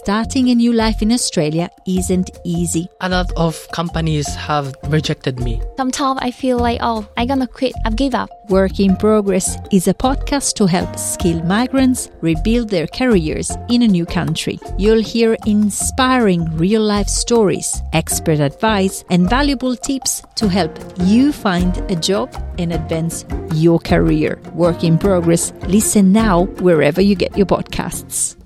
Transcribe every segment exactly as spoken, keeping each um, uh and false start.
starting a new life in Australia isn't easy. A lot of companies have rejected me. Sometimes I feel like, oh, I'm gonna quit, I've give up. Work in Progress is a podcast to help skilled migrants rebuild their careers in a new country. You'll hear inspiring real-life stories, expert advice, and valuable tips to help you find a job and advance your career. Work in Progress. Listen now wherever you get your podcasts.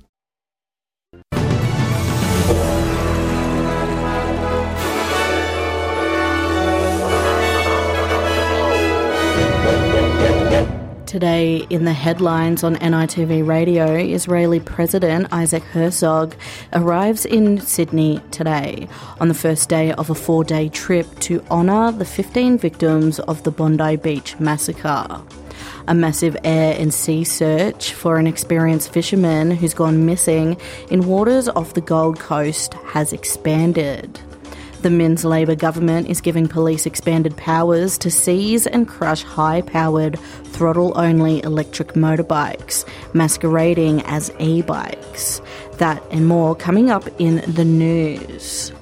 Today, in the headlines on N I T V Radio, Israeli President Isaac Herzog arrives in Sydney today on the first day of a four-day trip to honour the fifteen victims of the Bondi Beach massacre. A massive air and sea search for an experienced fisherman who's gone missing in waters off the Gold Coast has expanded. The Minns Labor government is giving police expanded powers to seize and crush high-powered, throttle-only electric motorbikes, masquerading as e-bikes. That and more coming up in the news.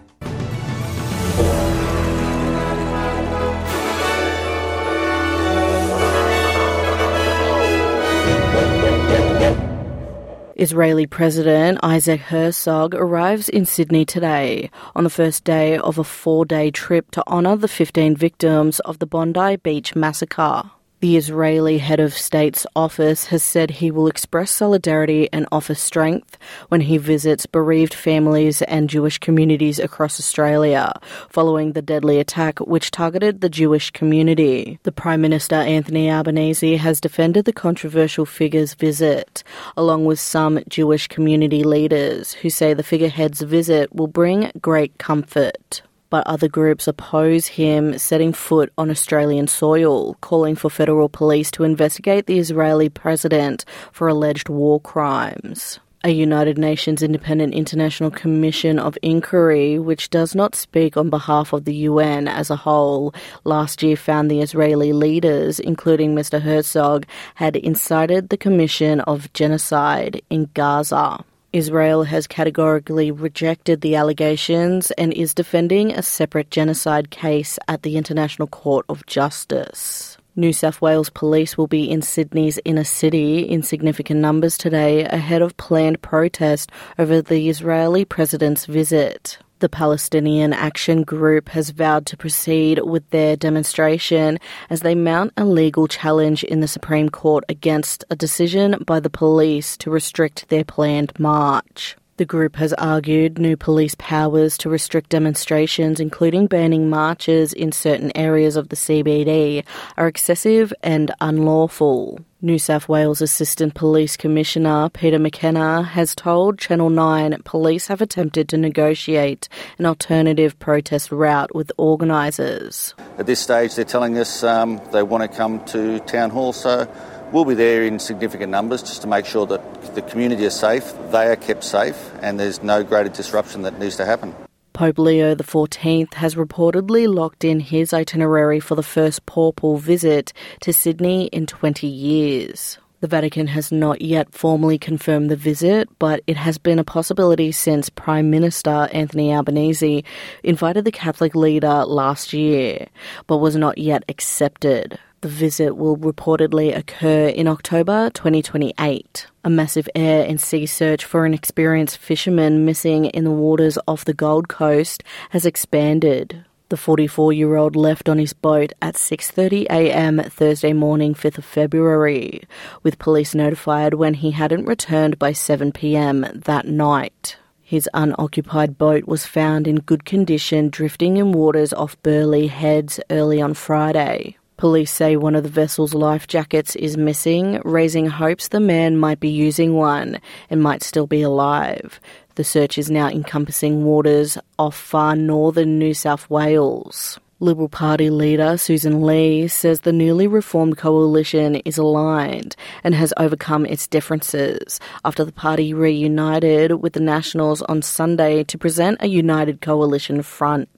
Israeli President Isaac Herzog arrives in Sydney today on the first day of a four-day trip to honour the fifteen victims of the Bondi Beach massacre. The Israeli head of state's office has said he will express solidarity and offer strength when he visits bereaved families and Jewish communities across Australia, following the deadly attack which targeted the Jewish community. The Prime Minister Anthony Albanese has defended the controversial figure's visit, along with some Jewish community leaders who say the figurehead's visit will bring great comfort. But other groups oppose him setting foot on Australian soil, calling for federal police to investigate the Israeli president for alleged war crimes. A United Nations Independent International Commission of Inquiry, which does not speak on behalf of the U N as a whole, last year found the Israeli leaders, including Mister Herzog, had incited the commission of genocide in Gaza. Israel has categorically rejected the allegations and is defending a separate genocide case at the International Court of Justice. New South Wales Police will be in Sydney's inner city in significant numbers today ahead of planned protest over the Israeli president's visit. The Palestinian Action Group has vowed to proceed with their demonstration as they mount a legal challenge in the Supreme Court against a decision by the police to restrict their planned march. The group has argued new police powers to restrict demonstrations, including banning marches in certain areas of the C B D, are excessive and unlawful. New South Wales Assistant Police Commissioner Peter McKenna has told Channel nine police have attempted to negotiate an alternative protest route with organisers. At this stage, they're telling us um, they want to come to Town Hall, so we'll be there in significant numbers just to make sure that the community is safe, they are kept safe, and there's no greater disruption that needs to happen. Pope Leo the fourteenth has reportedly locked in his itinerary for the first papal visit to Sydney in twenty years. The Vatican has not yet formally confirmed the visit, but it has been a possibility since Prime Minister Anthony Albanese invited the Catholic leader last year, but was not yet accepted. The visit will reportedly occur in October twenty twenty-eight. A massive air and sea search for an experienced fisherman missing in the waters off the Gold Coast has expanded. The forty-four-year-old left on his boat at six thirty a.m. Thursday morning, fifth of February, with police notified when he hadn't returned by seven p.m. that night. His unoccupied boat was found in good condition drifting in waters off Burleigh Heads early on Friday. Police say one of the vessel's life jackets is missing, raising hopes the man might be using one and might still be alive. The search is now encompassing waters off far northern New South Wales. Liberal Party leader Susan Lee says the newly reformed coalition is aligned and has overcome its differences after the party reunited with the Nationals on Sunday to present a united coalition front.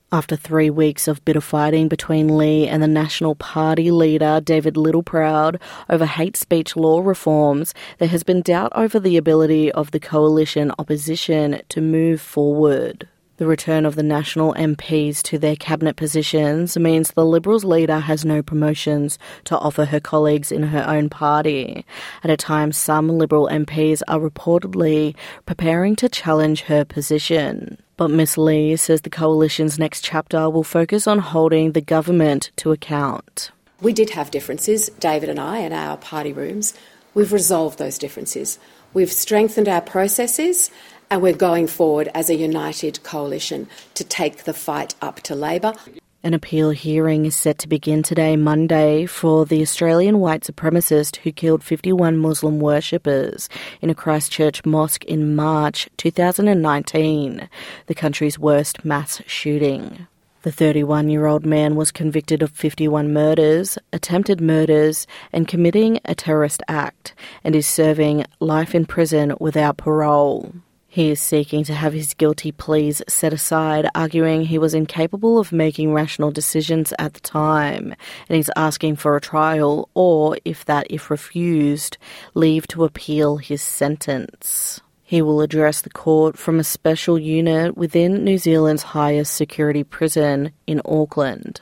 After three weeks of bitter fighting between Lee and the National Party leader David Littleproud over hate speech law reforms, there has been doubt over the ability of the coalition opposition to move forward. The return of the National M Ps to their cabinet positions means the Liberals leader has no promotions to offer her colleagues in her own party, at a time some Liberal M Ps are reportedly preparing to challenge her position. But Miss Lee says the coalition's next chapter will focus on holding the government to account. We did have differences, David and I, in our party rooms. We've resolved those differences. We've strengthened our processes, and we're going forward as a united coalition to take the fight up to Labor. An appeal hearing is set to begin today, Monday, for the Australian white supremacist who killed fifty-one Muslim worshippers in a Christchurch mosque in March two thousand nineteen, the country's worst mass shooting. The thirty-one-year-old man was convicted of fifty-one murders, attempted murders, and committing a terrorist act, and is serving life in prison without parole. He is seeking to have his guilty pleas set aside, arguing he was incapable of making rational decisions at the time, and he's asking for a trial or, if that if refused, leave to appeal his sentence. He will address the court from a special unit within New Zealand's highest security prison in Auckland.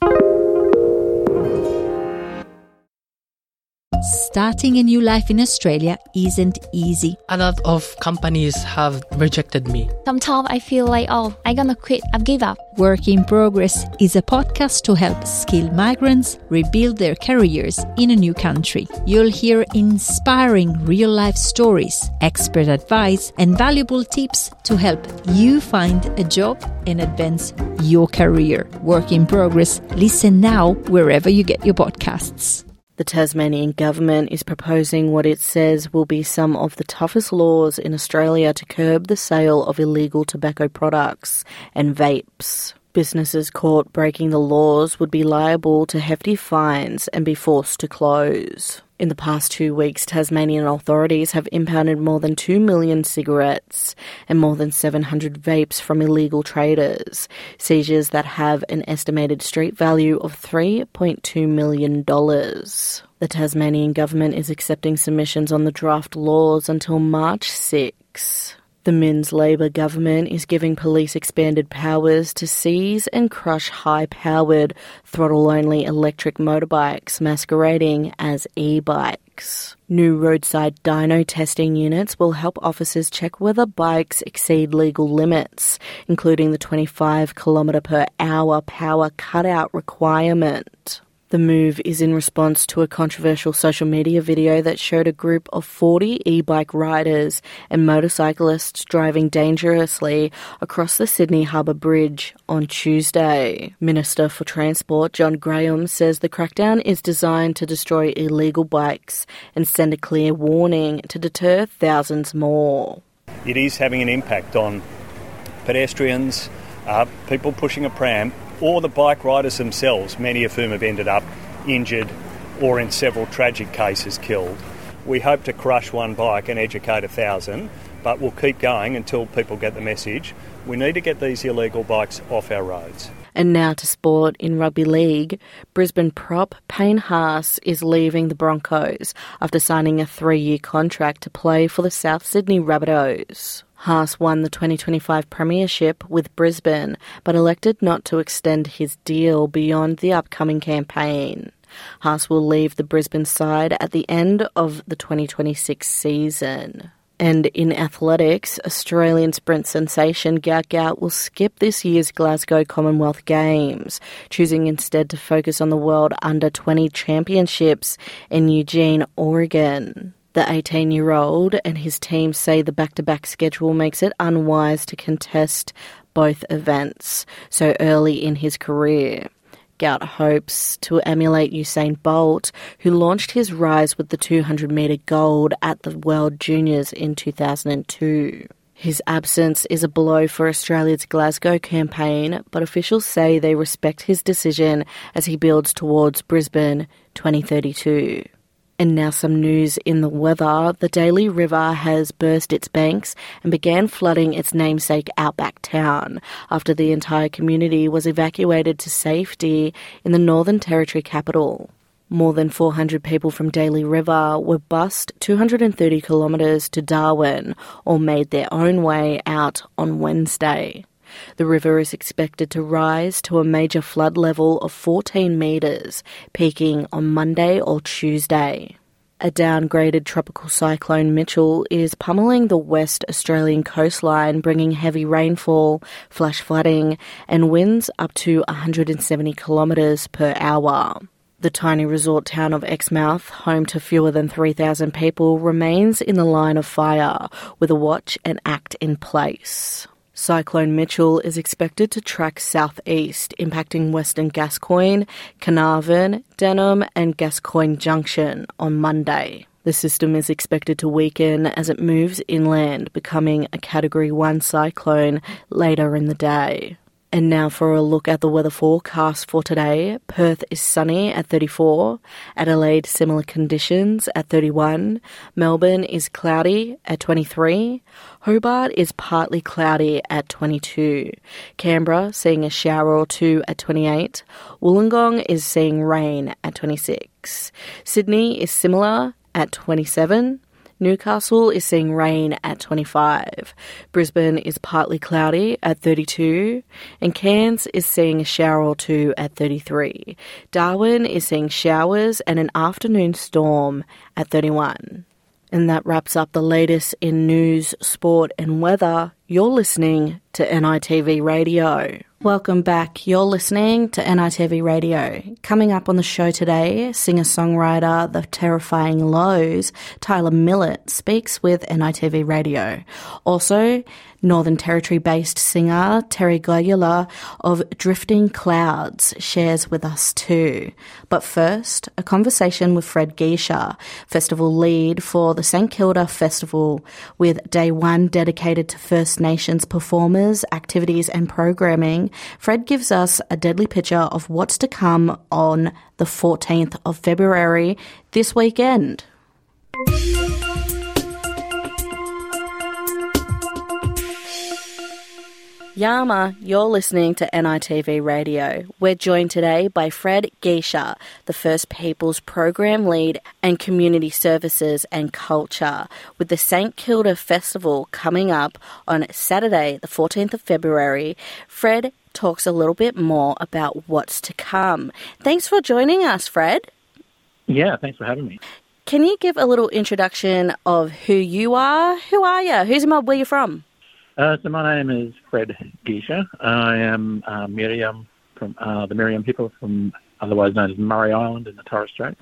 Starting a new life in Australia isn't easy. A lot of companies have rejected me. Sometimes I feel like, oh, I'm gonna quit. I've give up. Work in Progress is a podcast to help skilled migrants rebuild their careers in a new country. You'll hear inspiring real-life stories, expert advice, and valuable tips to help you find a job and advance your career. Work in Progress. Listen now wherever you get your podcasts. The Tasmanian government is proposing what it says will be some of the toughest laws in Australia to curb the sale of illegal tobacco products and vapes. Businesses caught breaking the laws would be liable to hefty fines and be forced to close. In the past two weeks, Tasmanian authorities have impounded more than two million cigarettes and more than seven hundred vapes from illegal traders, seizures that have an estimated street value of three point two million dollars. The Tasmanian government is accepting submissions on the draft laws until March sixth. The Minns Labor government is giving police expanded powers to seize and crush high-powered, throttle-only electric motorbikes masquerading as e-bikes. New roadside dyno testing units will help officers check whether bikes exceed legal limits, including the twenty-five kilometre per hour power cutout requirement. The move is in response to a controversial social media video that showed a group of forty e-bike riders and motorcyclists driving dangerously across the Sydney Harbour Bridge on Tuesday. Minister for Transport John Graham says the crackdown is designed to destroy illegal bikes and send a clear warning to deter thousands more. It is having an impact on pedestrians, uh, people pushing a pram, or the bike riders themselves, many of whom have ended up injured or in several tragic cases killed. We hope to crush one bike and educate a thousand, but we'll keep going until people get the message. We need to get these illegal bikes off our roads. And now to sport. In rugby league, Brisbane prop Payne Haas is leaving the Broncos after signing a three-year contract to play for the South Sydney Rabbitohs. Haas won the twenty twenty-five premiership with Brisbane, but elected not to extend his deal beyond the upcoming campaign. Haas will leave the Brisbane side at the end of the twenty twenty-six season. And in athletics, Australian sprint sensation Gaut Gaut will skip this year's Glasgow Commonwealth Games, choosing instead to focus on the World Under twenty Championships in Eugene, Oregon. The eighteen-year-old and his team say the back-to-back schedule makes it unwise to contest both events so early in his career. Gaut hopes to emulate Usain Bolt, who launched his rise with the two hundred metre gold at the World Juniors in two thousand two. His absence is a blow for Australia's Glasgow campaign, but officials say they respect his decision as he builds towards Brisbane twenty thirty-two. And now some news in the weather. The Daly River has burst its banks and began flooding its namesake outback town after the entire community was evacuated to safety in the Northern Territory capital. More than four hundred people from Daly River were bussed two hundred thirty kilometres to Darwin or made their own way out on Wednesday. The river is expected to rise to a major flood level of fourteen metres, peaking on Monday or Tuesday. A downgraded tropical cyclone Mitchell is pummelling the West Australian coastline, bringing heavy rainfall, flash flooding, and winds up to one hundred seventy kilometres per hour. The tiny resort town of Exmouth, home to fewer than three thousand people, remains in the line of fire, with a watch and act in place. Cyclone Mitchell is expected to track southeast, impacting Western Gascoyne, Carnarvon, Denham and Gascoyne Junction on Monday. The system is expected to weaken as it moves inland, becoming a Category one cyclone later in the day. And now for a look at the weather forecast for today. Perth is sunny at thirty-four, Adelaide similar conditions at thirty-one, Melbourne is cloudy at twenty-three, Hobart is partly cloudy at twenty-two, Canberra seeing a shower or two at twenty-eight, Wollongong is seeing rain at twenty-six, Sydney is similar at twenty-seven, Newcastle is seeing rain at twenty-five, Brisbane is partly cloudy at thirty-two, and Cairns is seeing a shower or two at thirty-three. Darwin is seeing showers and an afternoon storm at thirty-one. And that wraps up the latest in news, sport and weather. You're listening to N I T V Radio. Welcome back. You're listening to N I T V Radio. Coming up on the show today, singer-songwriter The Terrifying Lows, Tyler Millett, speaks with N I T V Radio. Also, Northern Territory-based singer Terry Gallula of Drifting Clouds shares with us too. But first, a conversation with Fred Geisha, festival lead for the St Kilda Festival, with day one dedicated to First Nations performers, activities and programming. Fred gives us a deadly picture of what's to come on the fourteenth of February this weekend. Yama, you're listening to N I T V Radio. We're joined today by Fred Geisha, the First Peoples Program Lead and Community Services and Culture, with the St Kilda Festival coming up on Saturday, the fourteenth of February. Fred talks a little bit more about what's to come. Thanks for joining us, Fred. Yeah, thanks for having me. Can you give a little introduction of who you are? Who are you? Who's your mob? Where you from? Uh, so my name is Fred Geisha. I am uh, Miriam from uh, the Miriam people, from otherwise known as Murray Island in the Torres Straits.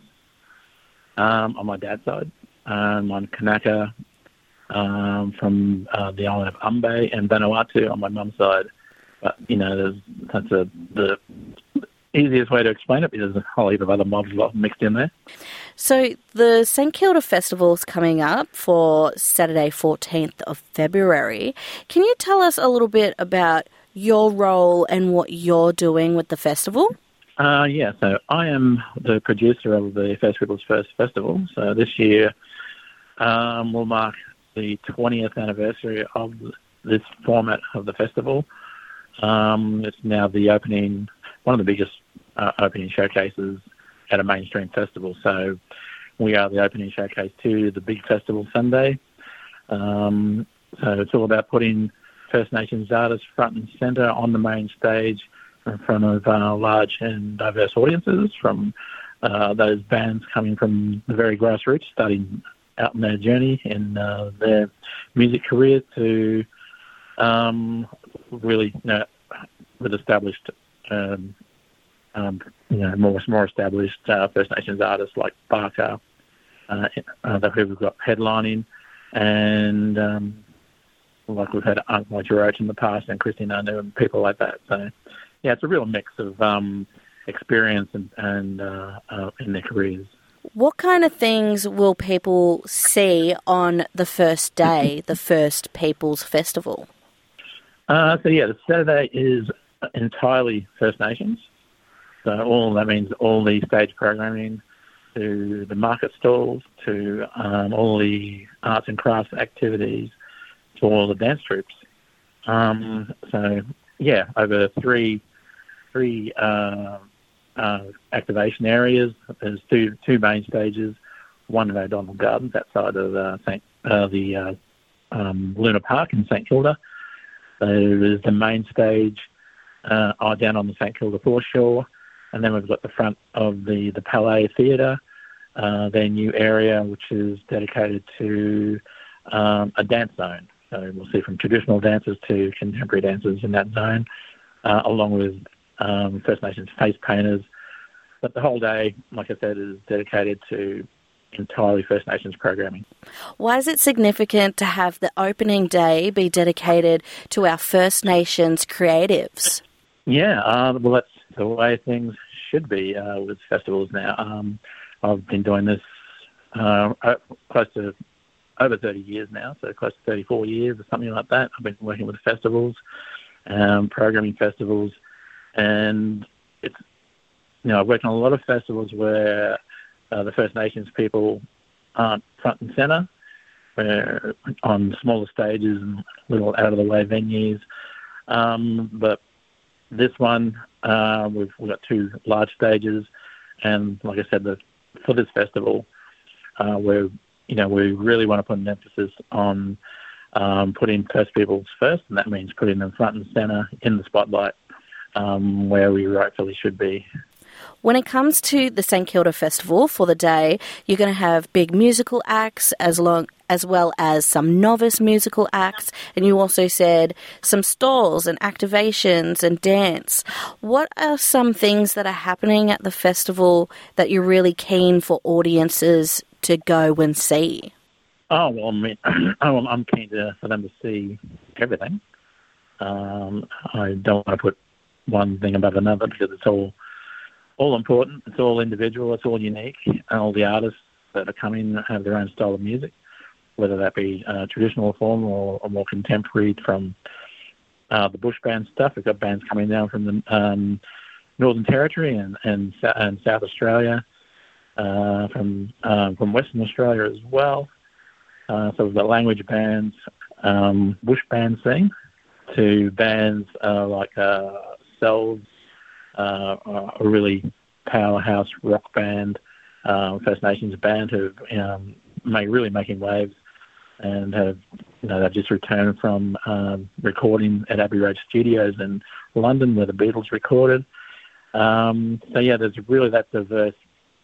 Um, on my dad's side, um, I'm Kanaka um, from uh, the island of Umbe and Vanuatu on my mum's side. But you know, there's, that's a, the easiest way to explain it because there's a whole heap of other mobs mixed in there. So the St Kilda Festival is coming up for Saturday, fourteenth of February. Can you tell us a little bit about your role and what you're doing with the festival? Uh, yeah, so I am the producer of the First Peoples First Festival. So this year um, will mark the twentieth anniversary of this format of the festival. Um, it's now the opening, one of the biggest uh, opening showcases at a mainstream festival. So we are the opening showcase to the big festival Sunday. Um, so it's all about putting First Nations artists front and centre on the main stage in front of uh, large and diverse audiences, from uh, those bands coming from the very grassroots, starting out in their journey in uh, their music career, to um, really, you know, with established um, Um, you know, more more established uh, First Nations artists like Barker, uh, uh, that we've got headlining, and um, like we've had Uncle Roach in the past, and Christine Anu and people like that. So, yeah, it's a real mix of um, experience and, and uh, uh, in their careers. What kind of things will people see on the first day, the First Peoples Festival? Uh, so, yeah, the Saturday is entirely First Nations. So all that means all the stage programming to the market stalls, to um, all the arts and crafts activities, to all the dance troupes. Um, so, yeah, over three three uh, uh, activation areas. There's two two main stages, one in O'Donnell Gardens outside of uh, Saint, uh, the uh, um, Luna Park in St Kilda. There's the main stage uh, down on the St Kilda foreshore, and then we've got the front of the, the Palais Theatre, uh, their new area, which is dedicated to um, a dance zone. So we'll see from traditional dancers to contemporary dancers in that zone, uh, along with um, First Nations face painters. But the whole day, like I said, is dedicated to entirely First Nations programming. Why is it significant to have the opening day be dedicated to our First Nations creatives? Yeah, uh, well, that's the way things should be uh, with festivals now. Um, I've been doing this uh, close to over thirty years now, so close to thirty-four years or something like that. I've been working with festivals, um, programming festivals, and it's, you know, I've worked on a lot of festivals where uh, the First Nations people aren't front and centre, where on smaller stages and little out-of-the-way venues. Um, but this one, uh, we've, we've got two large stages, and like I said, the, for this festival, uh, we're you know, we really want to put an emphasis on um, putting First Peoples first, and that means putting them front and centre in the spotlight, um, where we rightfully should be. When it comes to the St Kilda Festival for the day, you're going to have big musical acts as long as well as some novice musical acts, and you also said some stalls and activations and dance. What are some things that are happening at the festival that you're really keen for audiences to go and see? Oh, well, I mean, I'm keen to, for them to see everything. Um, I don't want to put one thing above another because it's all all important. It's all individual. It's all unique. And all the artists that are coming have their own style of music, whether that be uh, traditional form or, or more contemporary from uh, the bush band stuff. We've got bands coming down from the um, Northern Territory and, and, and South Australia, uh, from um, from Western Australia as well. Uh, so we've got language bands, um, bush band scene, to bands uh, like uh, Selves, uh, a really powerhouse rock band, uh, First Nations band who've um, made, really making waves, and have, you know, they've just returned from um, recording at Abbey Road Studios in London where the Beatles recorded. Um, so yeah, there's really that diverse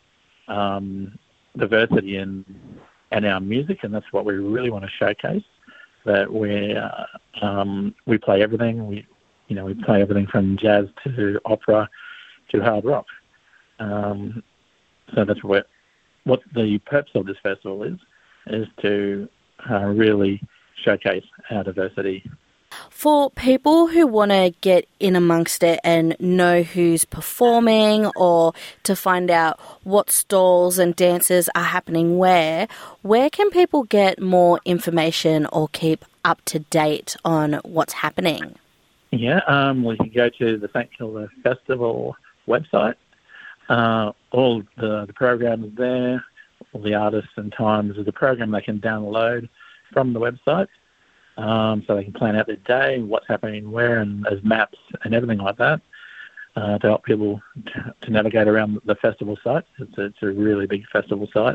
um, diversity in in our music, and that's what we really want to showcase. That we uh, um, we play everything. We you know we play everything from jazz to opera to hard rock. Um, so that's what what the purpose of this festival is is to uh, really showcase our diversity. For people who want to get in amongst it and know who's performing, or to find out what stalls and dances are happening where, where can people get more information or keep up to date on what's happening? Yeah, um, we can go to the St Kilda Festival website. Uh, all the, the programs there, all the artists and times of the program they can download from the website. Um, so they can plan out their day, what's happening where, and there's maps and everything like that uh, to help people to, to navigate around the festival site. It's a, it's a really big festival site.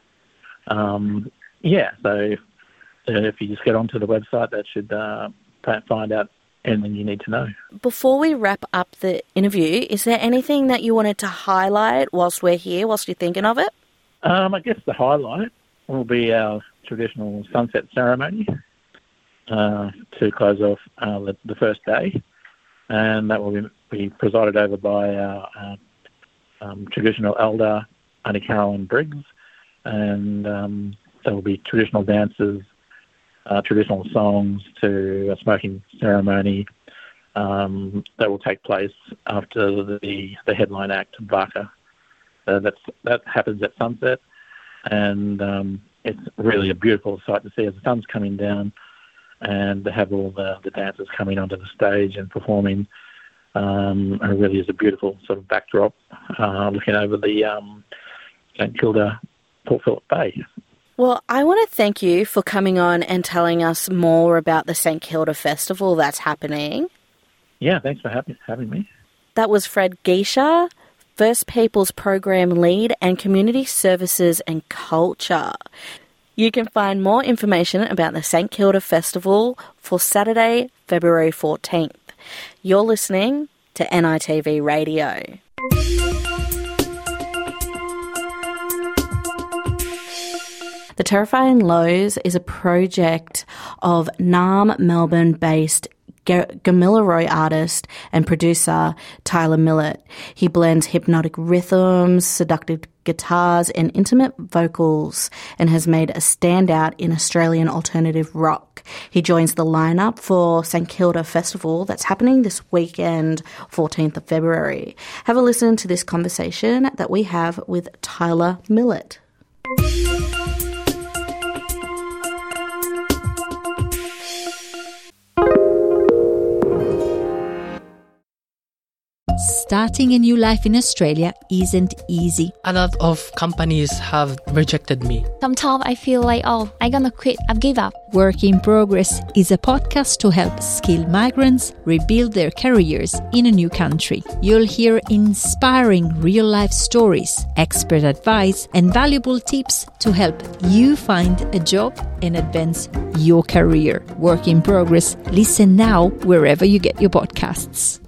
Um, yeah, so if you just get onto the website, that should uh, find out anything you need to know. Before we wrap up the interview, is there anything that you wanted to highlight whilst we're here, whilst you're thinking of it? Um, I guess the highlight will be our traditional sunset ceremony. Uh, to close off uh, the, the first day, and that will be, be presided over by our uh, um, traditional elder, Auntie Carolyn Briggs, and um, there will be traditional dances, uh, traditional songs to a smoking ceremony um, that will take place after the, the headline act, Vaka. Uh, that's, that happens at sunset, and um, it's really a beautiful sight to see as the sun's coming down, and to have all the, the dancers coming onto the stage and performing. Um, and it really is a beautiful sort of backdrop, uh, looking over the um, St Kilda, Port Phillip Bay. Well, I want to thank you for coming on and telling us more about the St Kilda Festival that's happening. Yeah, thanks for having, having me. That was Fred Geisha, First Peoples Program Lead and Community Services and Culture. You can find more information about the St Kilda Festival for Saturday, February fourteenth. You're listening to N I T V Radio. The Terrifying Lows is a project of Naarm, Melbourne-based Gamilaroi artist and producer Tyler Millett. He blends hypnotic rhythms, seductive guitars and intimate vocals and has made a standout in Australian alternative rock. He joins the lineup for St Kilda Festival that's happening this weekend, fourteenth of February. Have a listen to this conversation that we have with Tyler Millett. Starting a new life in Australia isn't easy. A lot of companies have rejected me. Sometimes I feel like, oh, I'm gonna quit. I've give up. Work in Progress is a podcast to help skilled migrants rebuild their careers in a new country. You'll hear inspiring real-life stories, expert advice, and valuable tips to help you find a job and advance your career. Work in Progress. Listen now wherever you get your podcasts.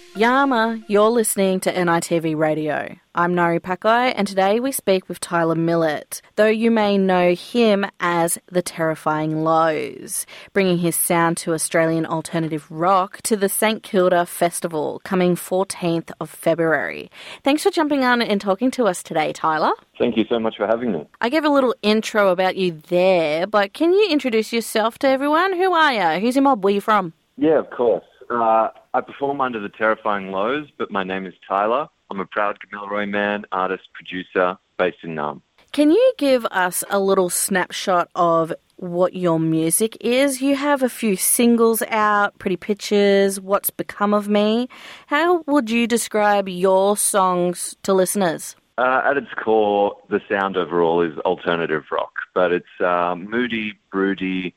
Yama, you're listening to N I T V Radio. I'm Nari Pakai, and today we speak with Tyler Millett, though you may know him as The Terrifying Lows, bringing his sound to Australian alternative rock to the St Kilda Festival coming fourteenth of February. Thanks for jumping on and talking to us today, Tyler. Thank you so much for having me. I gave a little intro about you there, but can you introduce yourself to everyone? Who are you? Who's your mob? Where are you from? Yeah, of course. Uh, I perform under The Terrifying Lows, but my name is Tyler. I'm a proud Gamilaroi man, artist, producer, based in Naarm. Can you give us a little snapshot of what your music is? You have a few singles out, Pretty Pictures, What's Become of Me. How would you describe your songs to listeners? Uh, at its core, the sound overall is alternative rock, but it's uh, moody, broody,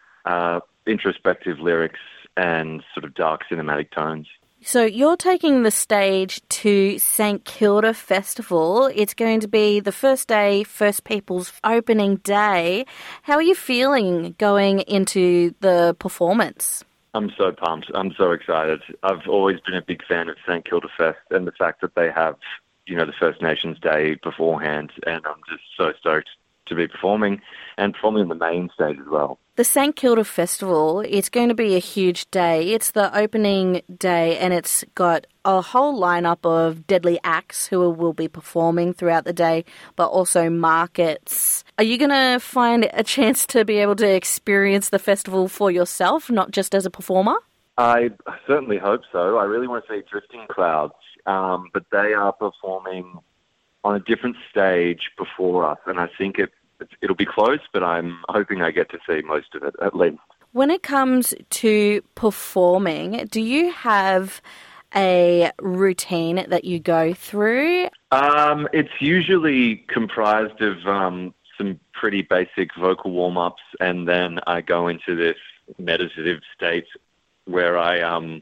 uh, introspective lyrics, and sort of dark cinematic tones. So you're taking the stage to St Kilda Festival. It's going to be the first day, First Peoples opening day. How are you feeling going into the performance? I'm so pumped. I'm so excited. I've always been a big fan of St Kilda Fest and the fact that they have, you know, the First Nations Day beforehand, and I'm just so stoked to be performing and performing on the main stage as well. The St Kilda Festival, it's going to be a huge day. It's the opening day and it's got a whole lineup of deadly acts who will be performing throughout the day, but also markets. Are you going to find a chance to be able to experience the festival for yourself, not just as a performer? I certainly hope so. I really want to see Drifting Clouds, um, but they are performing on a different stage before us, and I think it It'll be close, but I'm hoping I get to see most of it, at least. When it comes to performing, do you have a routine that you go through? Um, it's usually comprised of um, some pretty basic vocal warm-ups, and then I go into this meditative state where I um,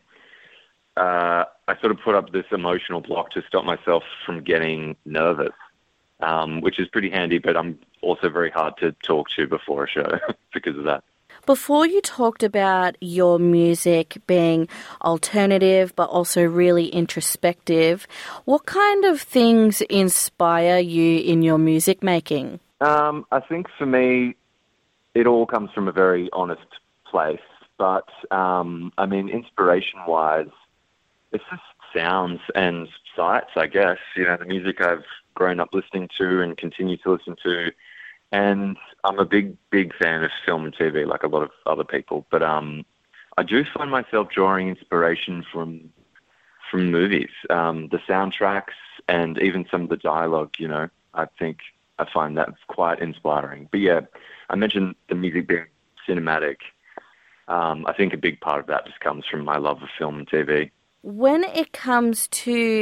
uh, I sort of put up this emotional block to stop myself from getting nervous. Um, which is pretty handy, but I'm also very hard to talk to before a show because of that. Before you talked about your music being alternative but also really introspective, what kind of things inspire you in your music making? Um, I think for me, it all comes from a very honest place. But, um, I mean, inspiration-wise, it's just sounds and sights, I guess. You know, the music I've grown up listening to and continue to listen to. And I'm a big, big fan of film and T V, like a lot of other people. But um, I do find myself drawing inspiration from from movies, um, the soundtracks, and even some of the dialogue, you know. I think I find that quite inspiring. But yeah, I mentioned the music being cinematic. Um, I think a big part of that just comes from my love of film and T V. When it comes to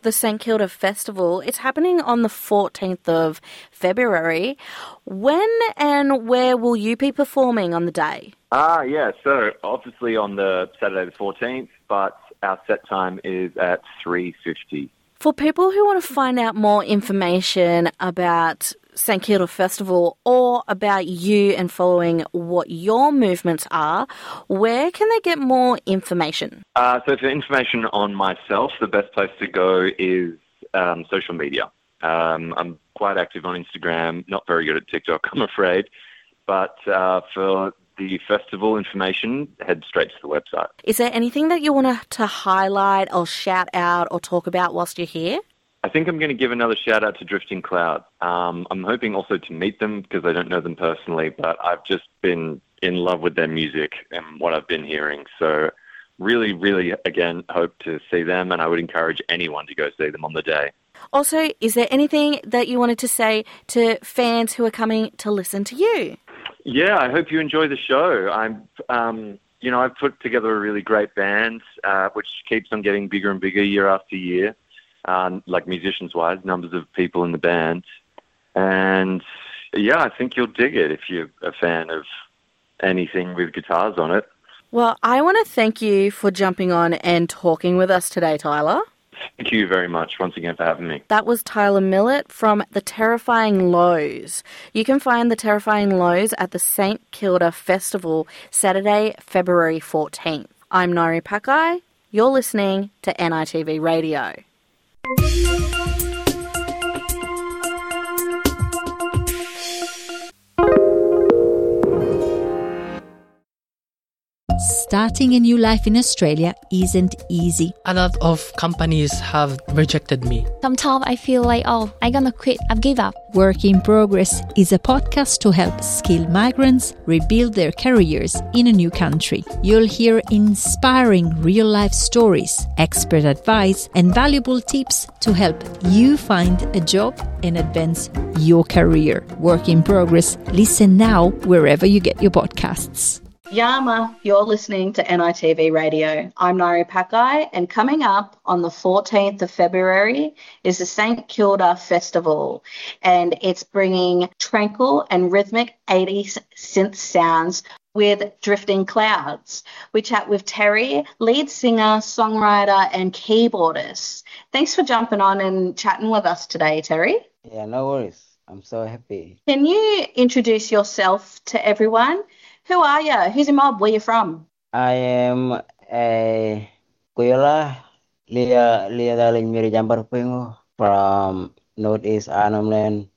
the St Kilda Festival. It's happening on the fourteenth of February. When and where will you be performing on the day? Ah, yeah, so obviously on the Saturday the fourteenth, but our set time is at three fifty. For people who want to find out more information about St Kilda Festival or about you and following what your movements are, where can they get more information? Uh, so for information on myself, the best place to go is um, social media. Um, I'm quite active on Instagram, not very good at TikTok, I'm afraid. But uh, for the festival information, head straight to the website. Is there anything that you want to highlight or shout out or talk about whilst you're here? I think I'm going to give another shout out to Drifting Cloud. Um, I'm hoping also to meet them because I don't know them personally, but I've just been in love with their music and what I've been hearing. So really, really, again, hope to see them, and I would encourage anyone to go see them on the day. Also, is there anything that you wanted to say to fans who are coming to listen to you? Yeah, I hope you enjoy the show. I'm, um, you know, I've put together a really great band, uh, which keeps on getting bigger and bigger year after year, um, like musicians-wise, numbers of people in the band. And, yeah, I think you'll dig it if you're a fan of anything with guitars on it. Well, I want to thank you for jumping on and talking with us today, Tyler. Thank you very much once again for having me. That was Tyler Millett from The Terrifying Lows. You can find The Terrifying Lows at the St Kilda Festival, Saturday, February fourteenth. I'm Nari Pakai. You're listening to N I T V Radio. Starting a new life in Australia isn't easy. A lot of companies have rejected me. Sometimes I feel like, oh, I'm gonna quit. I've give up. Work in Progress is a podcast to help skilled migrants rebuild their careers in a new country. You'll hear inspiring real-life stories, expert advice, and valuable tips to help you find a job and advance your career. Work in Progress. Listen now wherever you get your podcasts. Yama, you're listening to N I T V Radio. I'm Nari Pakai, and coming up on the fourteenth of February is the St Kilda Festival, and it's bringing tranquil and rhythmic eighties synth sounds with Drifting Clouds. We chat with Terry, lead singer, songwriter, and keyboardist. Thanks for jumping on and chatting with us today, Terry. Yeah, no worries. I'm so happy. Can you introduce yourself to everyone? Who are you? Who's your mob? Where you from? I am a Kuila, Lia Lia Darling Miri Jambar from Northeast Arnhem,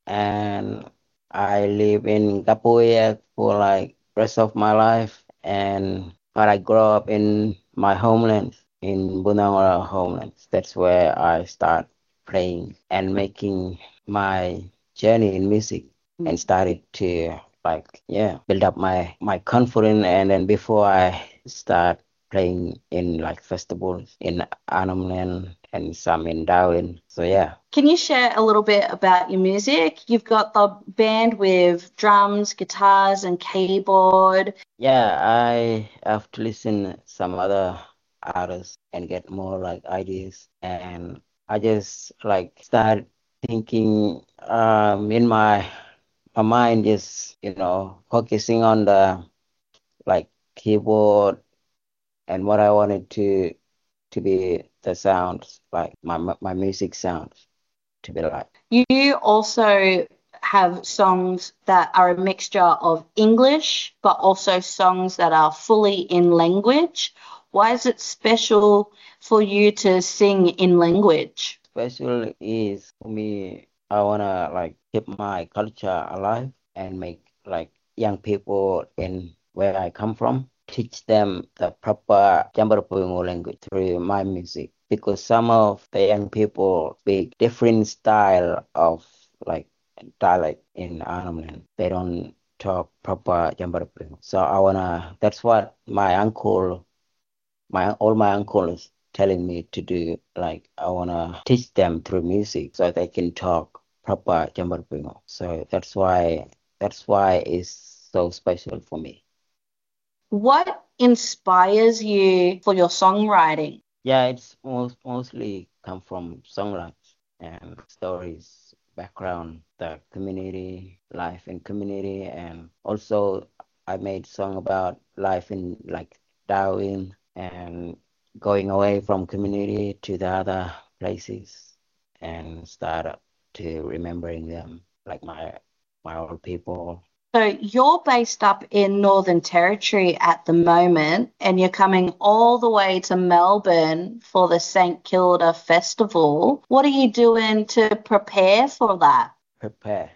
and I live in Kapuya for like rest of my life, and but I grew up in my homeland, in Bunangora homeland. That's where I start playing and making my journey in music, mm. and started to like, yeah, build up my, my confidence. And then before I start playing in like festivals in Arnhem and some in Darwin. So, yeah. Can you share a little bit about your music? You've got the band with drums, guitars, and keyboard. Yeah, I have to listen some other artists and get more like ideas. And I just like start thinking um, in my my mind is, you know, focusing on the like keyboard and what I wanted to to be the sounds, like my my music sounds to be like. You also have songs that are a mixture of English, but also songs that are fully in language. Why is it special for you to sing in language? Special is for me, I wanna like keep my culture alive and make like young people in where I come from, teach them the proper Jambarapuyungu language through my music, because some of the young people speak different style of like dialect in Arnhem. They don't talk proper Jambarapuyungu. So I wanna. That's what my uncle, my all my uncles telling me to do. Like I wanna teach them through music so they can talk proper Jambarapuyungu. So that's why that's why it's so special for me. What inspires you for your songwriting? Yeah, it's most, mostly come from songlines and stories, background, the community, life in community, and also I made song about life in like Darwin and going away from community to the other places and start up to remembering them, like my my old people. So you're based up in Northern Territory at the moment, and you're coming all the way to Melbourne for the Saint Kilda Festival. What are you doing to prepare for that? Prepare.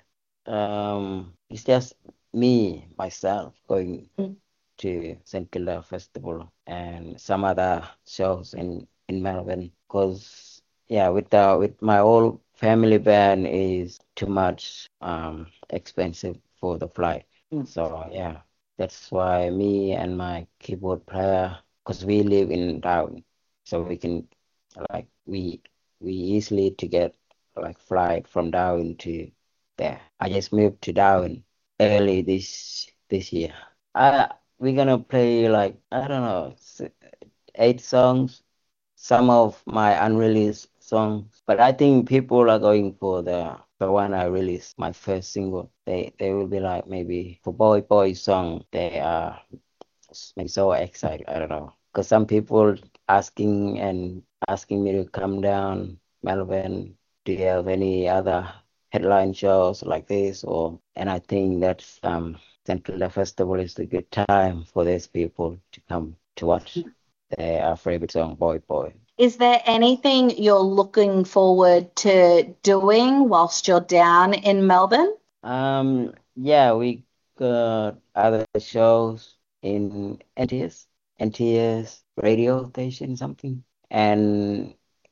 Um, it's just me, myself, going mm. to Saint Kilda Festival and some other shows in, in Melbourne. Because, yeah, with the, with my old family band is too much um expensive for the flight. Mm. So, yeah, that's why me and my keyboard player, because we live in Darwin, so we can, like, we we easily to get, like, flight from Darwin to there. I just moved to Darwin early this this year. I we're gonna play, like, I don't know, eight songs, some of my unreleased songs, but I think people are going for the the one I released, my first single. They they will be like, maybe for Boy Boy song, they are maybe so excited. I don't know, because some people asking and asking me to come down Melbourne. Do you have any other headline shows like this? Or and I think that's um Saint Kilda Festival is a good time for these people to come to watch their favorite song, Boy Boy. Is there anything you're looking forward to doing whilst you're down in Melbourne? Um, yeah, we got other shows in N T S, N T S radio station, something. And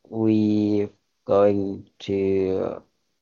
we going to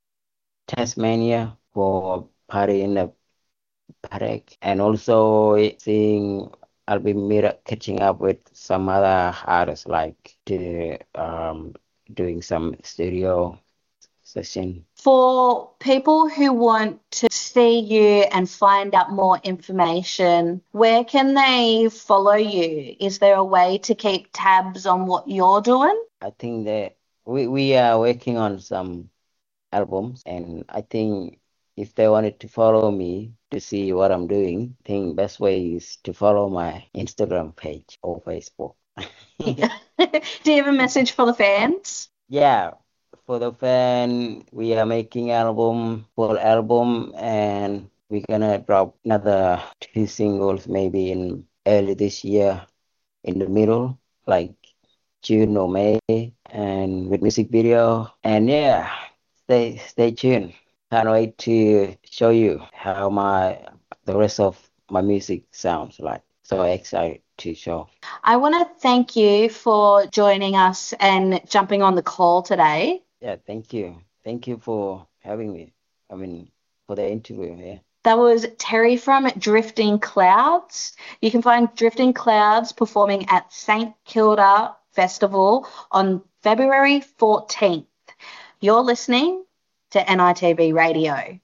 Tasmania for party in the paddock. And also seeing I'll be meet, catching up with some other artists, like to um doing some studio session. For people who want to see you and find out more information, where can they follow you? Is there a way to keep tabs on what you're doing? I think that we, we are working on some albums, and I think if they wanted to follow me to see what I'm doing, I think best way is to follow my Instagram page or Facebook. Do you have a message for the fans? Yeah, for the fan, we are making album, full album, and we're gonna drop another two singles maybe in early this year, in the middle, like June or May, and with music video. And yeah, stay stay tuned. Can't wait to show you how my the rest of my music sounds like. So excited to show. I want to thank you for joining us and jumping on the call today. Yeah, thank you. Thank you for having me. I mean, for the interview, yeah. That was Terry from Drifting Clouds. You can find Drifting Clouds performing at Saint Kilda Festival on February fourteenth. You're listening to N I T V Radio.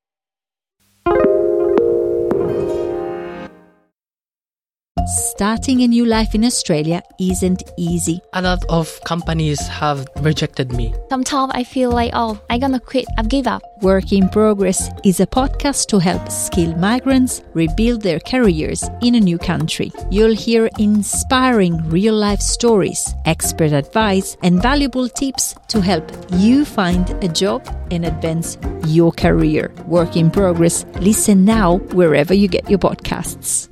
Starting a new life in Australia isn't easy. A lot of companies have rejected me. Sometimes I feel like, oh, I'm gonna quit. I've given up. Work in Progress is a podcast to help skilled migrants rebuild their careers in a new country. You'll hear inspiring real-life stories, expert advice, and valuable tips to help you find a job and advance your career. Work in Progress. Listen now wherever you get your podcasts.